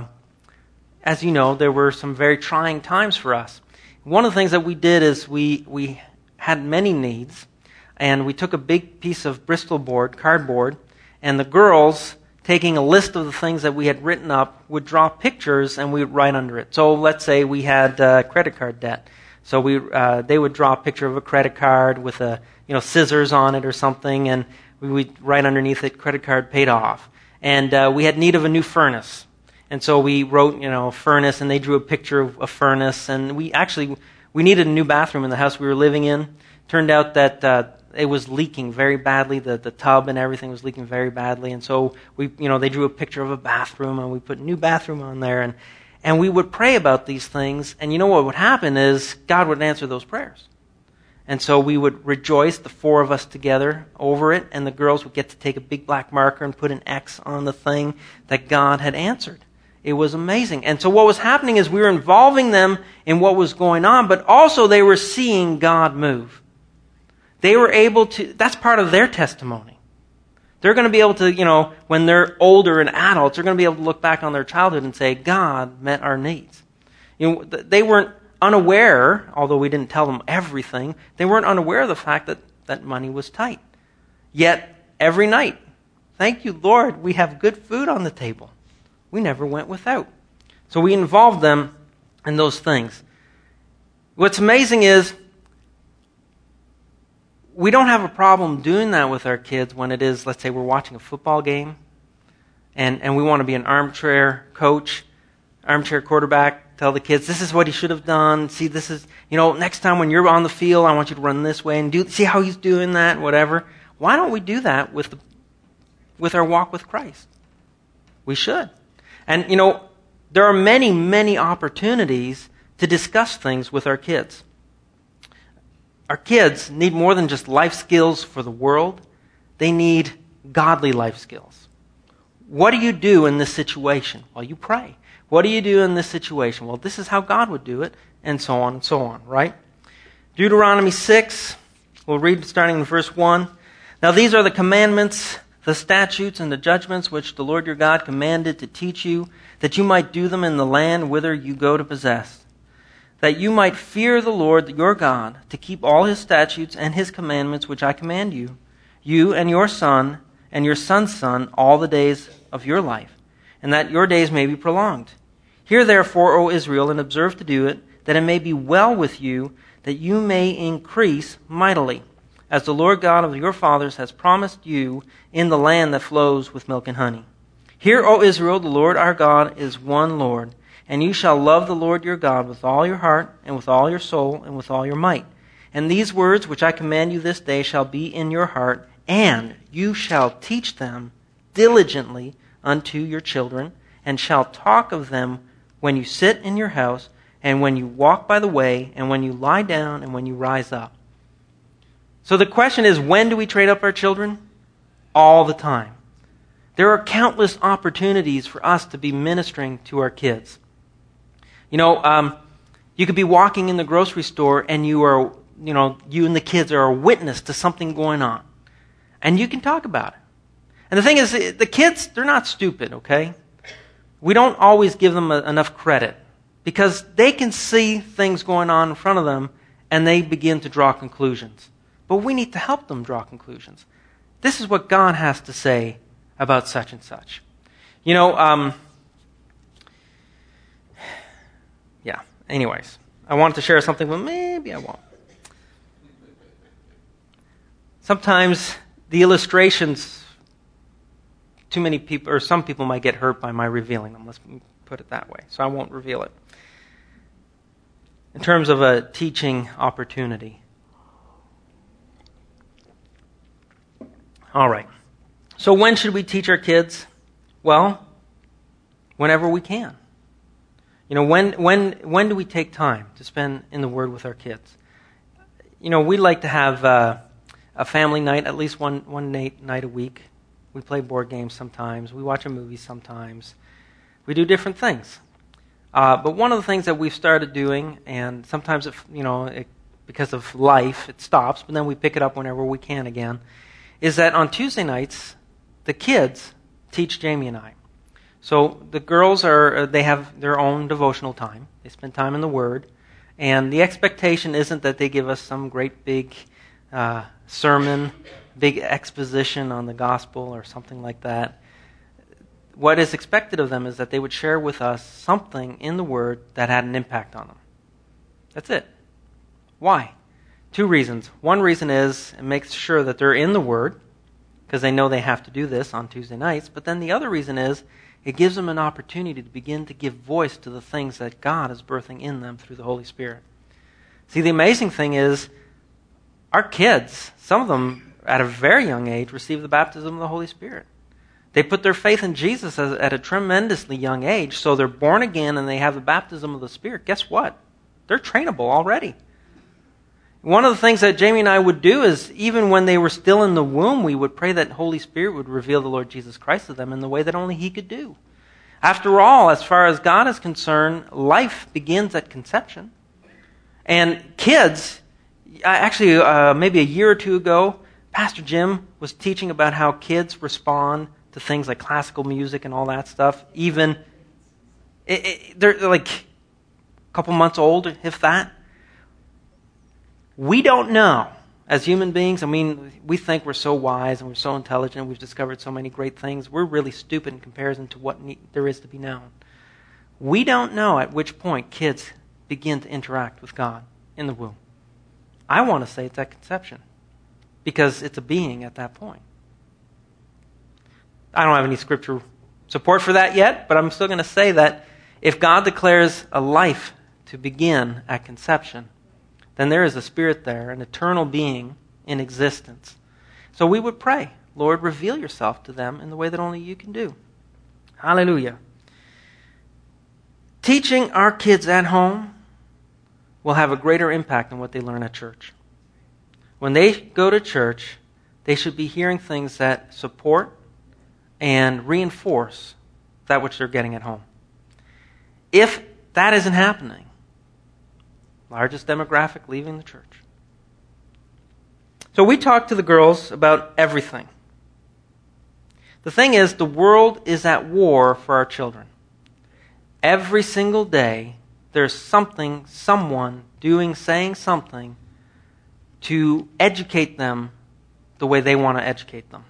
as you know, there were some very trying times for us. One of the things that we did is we had many needs, and we took a big piece of Bristol board, cardboard, and the girls, taking a list of the things that we had written up, would draw pictures and we would write under it. So let's say we had credit card debt. So they would draw a picture of a credit card with scissors on it or something, and we would write underneath it, credit card paid off. And we had need of a new furnace. And so we wrote, furnace, and they drew a picture of a furnace. And we needed a new bathroom in the house we were living in. Turned out that it was leaking very badly. The tub and everything was leaking very badly. And so they drew a picture of a bathroom, and we put a new bathroom on there. And we would pray about these things. And what would happen is God would answer those prayers. And so we would rejoice, the four of us together, over it, and the girls would get to take a big black marker and put an X on the thing that God had answered. It was amazing. And so what was happening is we were involving them in what was going on, but also they were seeing God move. They were able to, that's part of their testimony. They're going to be able to, when they're older and adults, they're going to be able to look back on their childhood and say, God met our needs. They weren't unaware, although we didn't tell them everything, they weren't unaware of the fact that money was tight. Yet, every night, thank you, Lord, we have good food on the table. We never went without. So we involved them in those things. What's amazing is, we don't have a problem doing that with our kids when it is, let's say we're watching a football game, and we want to be an armchair coach, armchair quarterback, tell the kids, this is what he should have done. See, this is, next time when you're on the field, I want you to run this way and see how he's doing that, whatever. Why don't we do that with our walk with Christ? We should. And, there are many, many opportunities to discuss things with our kids. Our kids need more than just life skills for the world. They need godly life skills. What do you do in this situation? Well, you pray. What do you do in this situation? Well, this is how God would do it, and so on, right? Deuteronomy 6, we'll read starting in verse 1. Now these are the commandments, the statutes, and the judgments which the Lord your God commanded to teach you, that you might do them in the land whither you go to possess, that you might fear the Lord your God, to keep all his statutes and his commandments which I command you, you and your son and your son's son, all the days of your life, and that your days may be prolonged. Hear therefore, O Israel, and observe to do it, that it may be well with you, that you may increase mightily, as the Lord God of your fathers has promised you in the land that flows with milk and honey. Hear, O Israel, the Lord our God is one Lord, and you shall love the Lord your God with all your heart, and with all your soul, and with all your might. And these words which I command you this day shall be in your heart, and you shall teach them diligently unto your children, and shall talk of them when you sit in your house, and when you walk by the way, and when you lie down, and when you rise up. So the question is, when do we train up our children? All the time. There are countless opportunities for us to be ministering to our kids. You could be walking in the grocery store and you and the kids are a witness to something going on. And you can talk about it. And the thing is, the kids, they're not stupid, okay? We don't always give them enough credit because they can see things going on in front of them and they begin to draw conclusions. But we need to help them draw conclusions. This is what God has to say about such and such. Anyways, I wanted to share something, but maybe I won't. Sometimes the illustrations, too many people, or some people might get hurt by my revealing them. Let's put it that way. So I won't reveal it. In terms of a teaching opportunity. All right. So when should we teach our kids? Well, whenever we can. When do we take time to spend in the Word with our kids? We like to have a family night, at least one night a week. We play board games sometimes. We watch a movie sometimes. We do different things. But one of the things that we've started doing, and sometimes because of life, it stops, but then we pick it up whenever we can again, is that on Tuesday nights, the kids teach Jamie and I. So the girls they have their own devotional time. They spend time in the Word. And the expectation isn't that they give us some great big sermon, big exposition on the gospel or something like that. What is expected of them is that they would share with us something in the Word that had an impact on them. That's it. Why? 2 reasons. One reason is it makes sure that they're in the Word, because they know they have to do this on Tuesday nights. But then the other reason is it gives them an opportunity to begin to give voice to the things that God is birthing in them through the Holy Spirit. See, the amazing thing is our kids, some of them at a very young age, receive the baptism of the Holy Spirit. They put their faith in Jesus at a tremendously young age, so they're born again and they have the baptism of the Spirit. Guess what? They're trainable already. One of the things that Jamie and I would do is, even when they were still in the womb, we would pray that Holy Spirit would reveal the Lord Jesus Christ to them in the way that only He could do. After all, as far as God is concerned, life begins at conception. And kids, actually maybe a year or two ago, Pastor Jim was teaching about how kids respond to things like classical music and all that stuff. Even, they're like a couple months old, if that. We don't know, as human beings, we think we're so wise and we're so intelligent and we've discovered so many great things. We're really stupid in comparison to what there is to be known. We don't know at which point kids begin to interact with God in the womb. I want to say it's at conception, because it's a being at that point. I don't have any scripture support for that yet, but I'm still going to say that if God declares a life to begin at conception, then there is a spirit there, an eternal being in existence. So we would pray, Lord, reveal yourself to them in the way that only you can do. Hallelujah. Teaching our kids at home will have a greater impact than what they learn at church. When they go to church, they should be hearing things that support and reinforce that which they're getting at home. If that isn't happening, largest demographic leaving the church. So we talk to the girls about everything. The thing is, the world is at war for our children. Every single day, there's something, someone doing, saying something to educate them the way they want to educate them.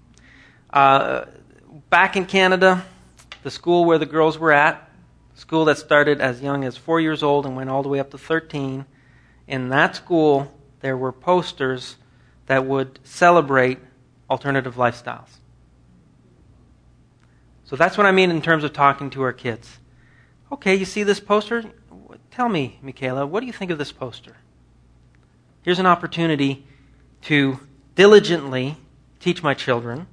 Back in Canada, the school where the girls were at, school that started as young as 4 years old and went all the way up to 13, in that school, there were posters that would celebrate alternative lifestyles. So that's what I mean in terms of talking to our kids. Okay, you see this poster? Tell me, Michaela, what do you think of this poster? Here's an opportunity to diligently teach my children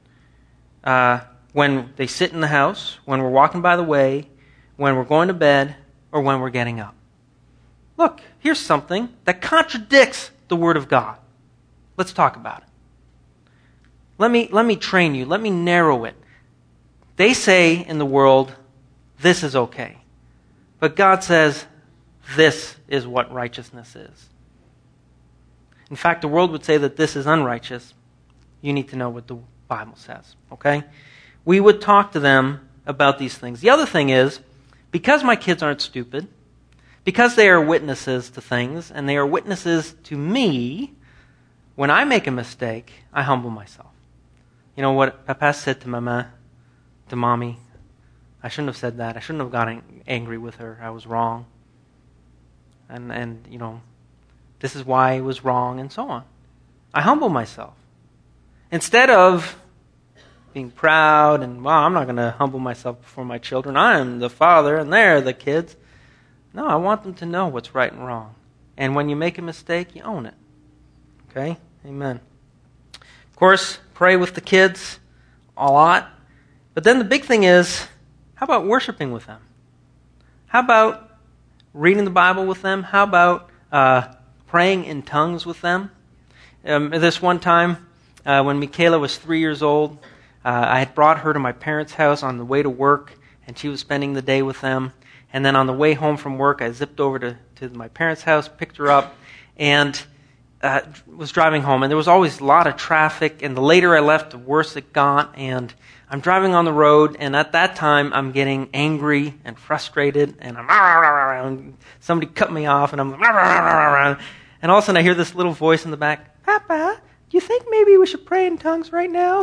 when they sit in the house, when we're walking by the way, when we're going to bed, or when we're getting up. Look, here's something that contradicts the Word of God. Let's talk about it. Let me train you. Let me narrow it. They say in the world, this is okay. But God says, this is what righteousness is. In fact, the world would say that this is unrighteous. You need to know what the Bible says, okay? We would talk to them about these things. The other thing is, because my kids aren't stupid, because they are witnesses to things, and they are witnesses to me, when I make a mistake, I humble myself. You know what Papa said to Mama, to Mommy? I shouldn't have said that. I shouldn't have gotten angry with her. I was wrong. And you know, this is why I was wrong, and so on. I humble myself. Instead of being proud and, well, I'm not going to humble myself before my children. I'm the father, and they're the kids. No, I want them to know what's right and wrong. And when you make a mistake, you own it. Okay? Amen. Of course, pray with the kids a lot. But then the big thing is, how about worshiping with them? How about reading the Bible with them? How about praying in tongues with them? This one time, when Michaela was 3 years old, I had brought her to my parents' house on the way to work, and she was spending the day with them. And then on the way home from work, I zipped over to my parents' house, picked her up, and was driving home. And there was always a lot of traffic, and the later I left, the worse it got. And I'm driving on the road, and at that time, I'm getting angry and frustrated, and somebody cut me off, and and all of a sudden I hear this little voice in the back, Papa, do you think maybe we should pray in tongues right now?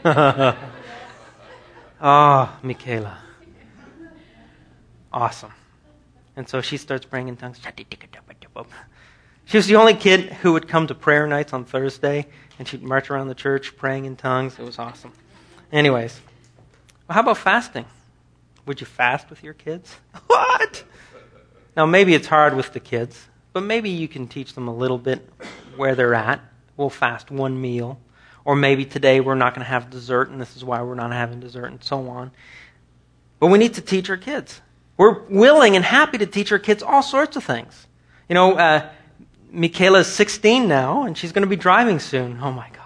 Oh, Michaela. Awesome. And so she starts praying in tongues. She was the only kid who would come to prayer nights on Thursday, and she'd march around the church praying in tongues. It was awesome. Anyways, well, how about fasting? Would you fast with your kids? What? Now, maybe it's hard with the kids, but maybe you can teach them a little bit where they're at. We'll fast one meal. Or maybe today we're not going to have dessert, and this is why we're not having dessert, and so on. But we need to teach our kids. We're willing and happy to teach our kids all sorts of things. You know, Michaela's 16 now, and she's going to be driving soon. Oh, my God.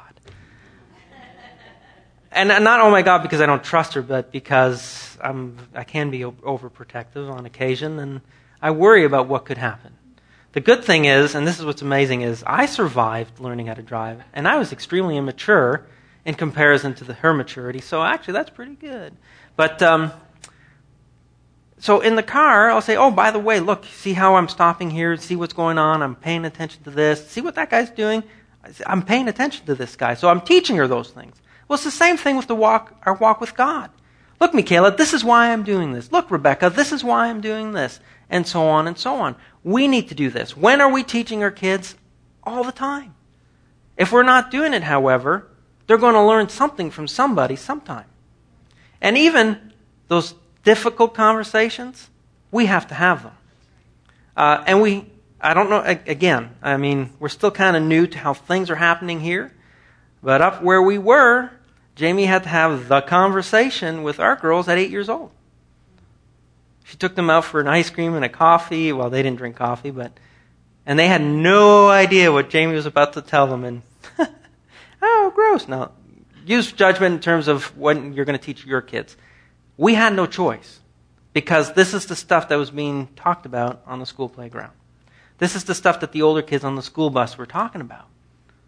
And not, oh, my God, because I don't trust her, but because I can be overprotective on occasion, and I worry about what could happen. The good thing is, and this is what's amazing, is I survived learning how to drive, and I was extremely immature in comparison to her maturity, so actually that's pretty good. But so in the car, I'll say, oh, by the way, look, see how I'm stopping here, see what's going on, I'm paying attention to this, see what that guy's doing, I'm paying attention to this guy, so I'm teaching her those things. Well, it's the same thing with our walk with God. Look, Michaela, this is why I'm doing this. Look, Rebecca, this is why I'm doing this. And so on and so on. We need to do this. When are we teaching our kids? All the time. If we're not doing it, however, they're going to learn something from somebody sometime. And even those difficult conversations, we have to have them. I don't know, again, I mean, we're still kind of new to how things are happening here. But up where we were, Jamie had to have the conversation with our girls at 8 years old. She took them out for an ice cream and a coffee. Well, they didn't drink coffee, and they had no idea what Jamie was about to tell them. And oh, gross. Now, use judgment in terms of what you're going to teach your kids. We had no choice because this is the stuff that was being talked about on the school playground. This is the stuff that the older kids on the school bus were talking about.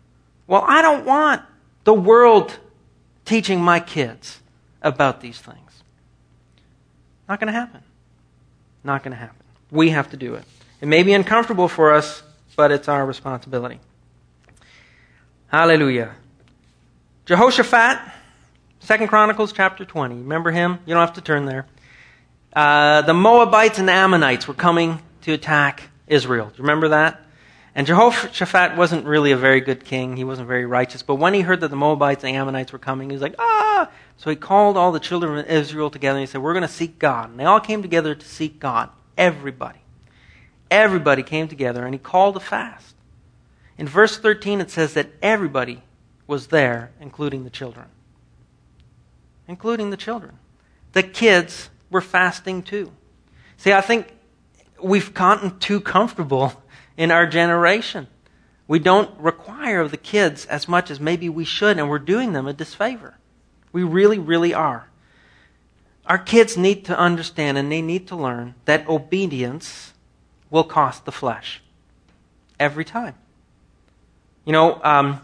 Well, I don't want the world teaching my kids about these things. Not going to happen. Not going to happen. We have to do it. It may be uncomfortable for us, but it's our responsibility. Hallelujah. Jehoshaphat, 2 Chronicles chapter 20. Remember him? You don't have to turn there. The Moabites and the Ammonites were coming to attack Israel. Do you remember that? And Jehoshaphat wasn't really a very good king. He wasn't very righteous. But when he heard that the Moabites and the Ammonites were coming, he was like, ah! So he called all the children of Israel together and he said, we're going to seek God. And they all came together to seek God. Everybody. Everybody came together and he called a fast. In verse 13 it says that everybody was there, including the children. Including the children. The kids were fasting too. See, I think we've gotten too comfortable in our generation. We don't require of the kids as much as maybe we should, and we're doing them a disfavor. We really, really are. Our kids need to understand and they need to learn that obedience will cost the flesh. Every time. You know,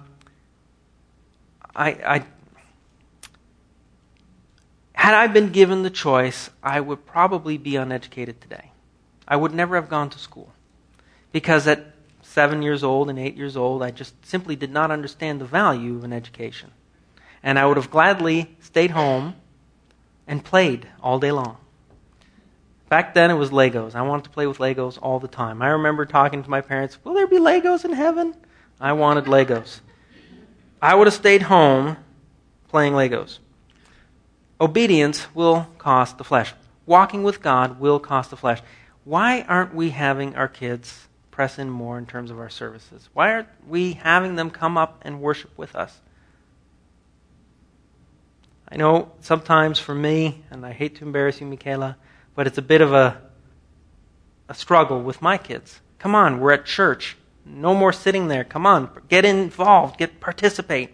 had I been given the choice, I would probably be uneducated today. I would never have gone to school. Because at 7 years old and 8 years old, I just simply did not understand the value of an education. And I would have gladly stayed home and played all day long. Back then it was Legos. I wanted to play with Legos all the time. I remember talking to my parents, will there be Legos in heaven? I wanted Legos. I would have stayed home playing Legos. Obedience will cost the flesh. Walking with God will cost the flesh. Why aren't we having our kids press in more in terms of our services? Why aren't we having them come up and worship with us? I know sometimes for me, and I hate to embarrass you, Michaela, but it's a bit of a struggle with my kids. Come on, we're at church. No more sitting there. Come on, get involved, participate.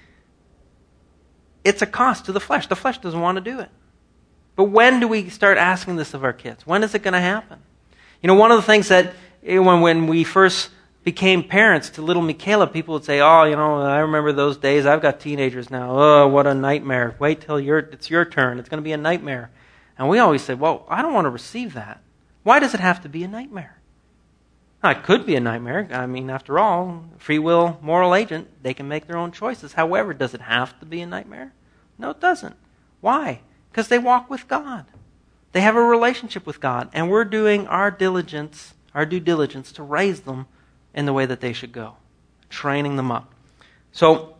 It's a cost to the flesh. The flesh doesn't want to do it. But when do we start asking this of our kids? When is it going to happen? You know, one of the things that when we first became parents to little Michaela, people would say, oh, you know, I remember those days. I've got teenagers now. Oh, what a nightmare. Wait till it's your turn. It's going to be a nightmare. And we always say, well, I don't want to receive that. Why does it have to be a nightmare? Now, it could be a nightmare. I mean, after all, free will, moral agent, they can make their own choices. However, does it have to be a nightmare? No, it doesn't. Why? Because they walk with God. They have a relationship with God. And we're doing our due diligence to raise them in the way that they should go. Training them up. So,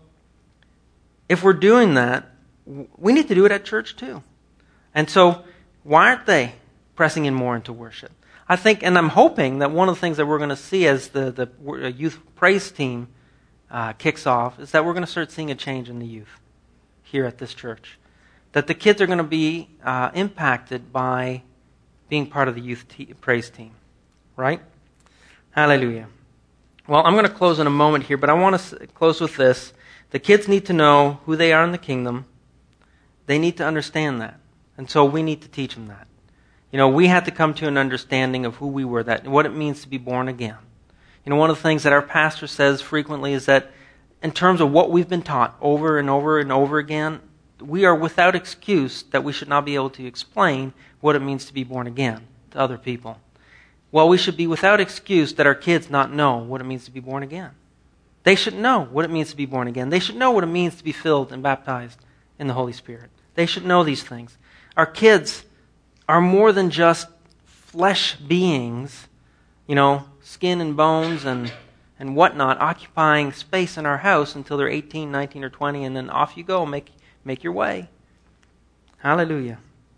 if we're doing that, we need to do it at church too. And so, why aren't they pressing in more into worship? I think, and I'm hoping that one of the things that we're going to see as the youth praise team kicks off is that we're going to start seeing a change in the youth here at this church. That the kids are going to be impacted by being part of the youth praise team. Right? Hallelujah. Well, I'm going to close in a moment here, but I want to close with this. The kids need to know who they are in the kingdom. They need to understand that. And so we need to teach them that. You know, we had to come to an understanding of who we were, that what it means to be born again. You know, one of the things that our pastor says frequently is that in terms of what we've been taught over and over and over again, we are without excuse that we should not be able to explain what it means to be born again to other people. Well, we should be without excuse that our kids not know what it means to be born again. They should know what it means to be born again. They should know what it means to be filled and baptized in the Holy Spirit. They should know these things. Our kids are more than just flesh beings, you know, skin and bones and whatnot, occupying space in our house until they're 18, 19, or 20, and then off you go, make your way. Hallelujah.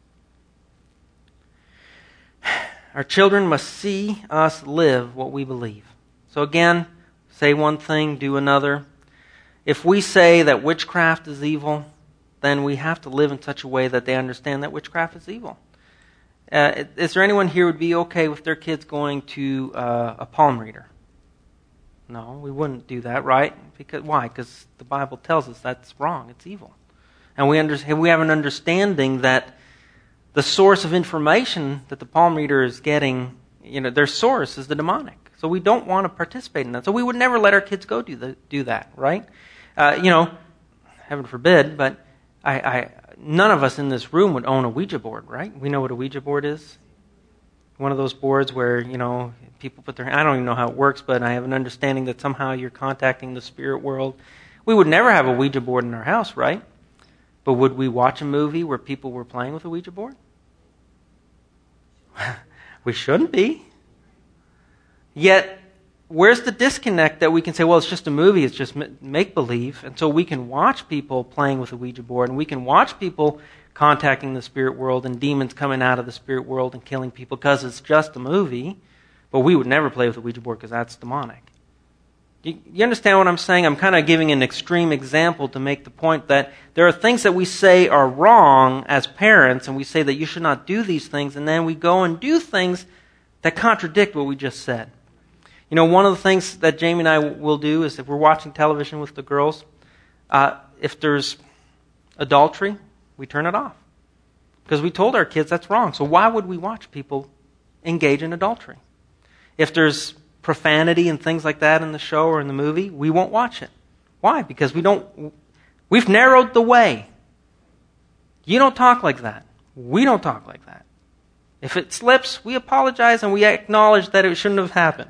Our children must see us live what we believe. So again, say one thing, do another. If we say that witchcraft is evil, then we have to live in such a way that they understand that witchcraft is evil. Is there anyone here who would be okay with their kids going to a palm reader? No, we wouldn't do that, right? Why? Because the Bible tells us that's wrong. It's evil. And we have an understanding that the source of information that the palm reader is getting, you know, their source is the demonic. So we don't want to participate in that. So we would never let our kids go do that, right? Heaven forbid, but none of us in this room would own a Ouija board, right? We know what a Ouija board is. One of those boards where, people put their... I don't even know how it works, but I have an understanding that somehow you're contacting the spirit world. We would never have a Ouija board in our house, right? But would we watch a movie where people were playing with a Ouija board? We shouldn't be. Yet, where's the disconnect that we can say, well, it's just a movie, it's just make-believe, and so we can watch people playing with a Ouija board, and we can watch people contacting the spirit world and demons coming out of the spirit world and killing people because it's just a movie, but we would never play with a Ouija board because that's demonic. You understand what I'm saying? I'm kind of giving an extreme example to make the point that there are things that we say are wrong as parents, and we say that you should not do these things, and then we go and do things that contradict what we just said. One of the things that Jamie and I will do is if we're watching television with the girls, if there's adultery, we turn it off. Because we told our kids that's wrong. So why would we watch people engage in adultery? If there's profanity and things like that in the show or in the movie, we won't watch it. Why? Because we've narrowed the way. You don't talk like that. We don't talk like that. If it slips, we apologize and we acknowledge that it shouldn't have happened.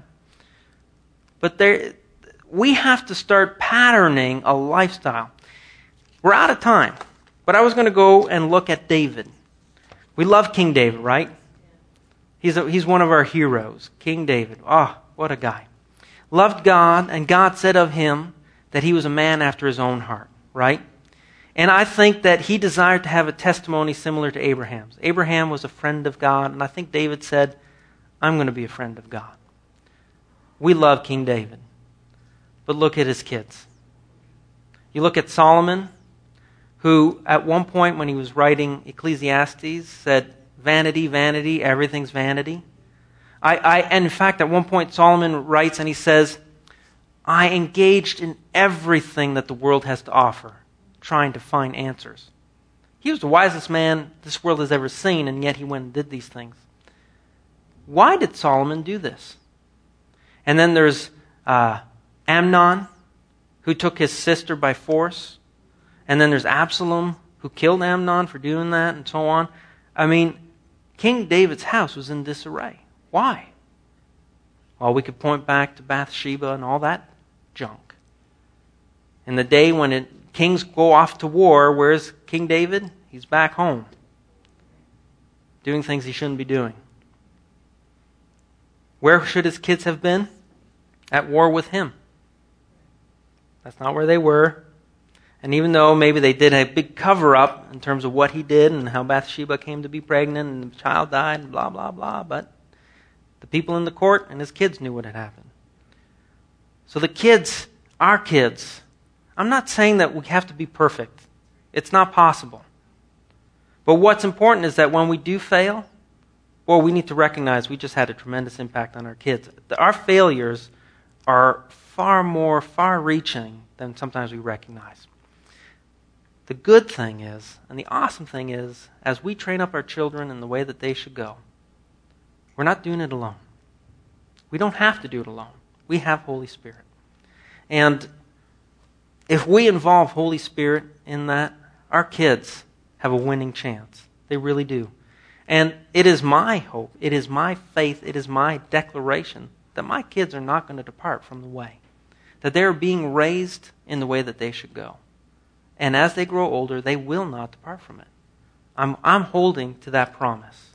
But we have to start patterning a lifestyle. We're out of time, but I was going to go and look at David. We love King David, right? He's one of our heroes, King David. Oh, what a guy. Loved God, and God said of him that he was a man after his own heart, right? And I think that he desired to have a testimony similar to Abraham's. Abraham was a friend of God, and I think David said, I'm going to be a friend of God. We love King David. But look at his kids. You look at Solomon, who at one point when he was writing Ecclesiastes said, vanity, vanity, everything's vanity. And in fact, at one point Solomon writes and he says, I engaged in everything that the world has to offer, trying to find answers. He was the wisest man this world has ever seen, and yet he went and did these things. Why did Solomon do this? And then there's Amnon, who took his sister by force. And then there's Absalom, who killed Amnon for doing that, and so on. I mean, King David's house was in disarray. Why? Well, we could point back to Bathsheba and all that junk. In the day when kings go off to war, where's King David? He's back home, doing things he shouldn't be doing. Where should his kids have been? At war with him. That's not where they were. And even though maybe they did a big cover-up in terms of what he did and how Bathsheba came to be pregnant and the child died and blah, blah, blah, but the people in the court and his kids knew what had happened. So the kids, our kids, I'm not saying that we have to be perfect. It's not possible. But what's important is that when we do fail, well, we need to recognize we just had a tremendous impact on our kids. Our failures are far more far-reaching than sometimes we recognize. The good thing is, and the awesome thing is, as we train up our children in the way that they should go, we're not doing it alone. We don't have to do it alone. We have Holy Spirit. And if we involve Holy Spirit in that, our kids have a winning chance. They really do. And it is my hope, it is my faith, it is my declaration that my kids are not going to depart from the way. That they are being raised in the way that they should go. And as they grow older, they will not depart from it. I'm holding to that promise.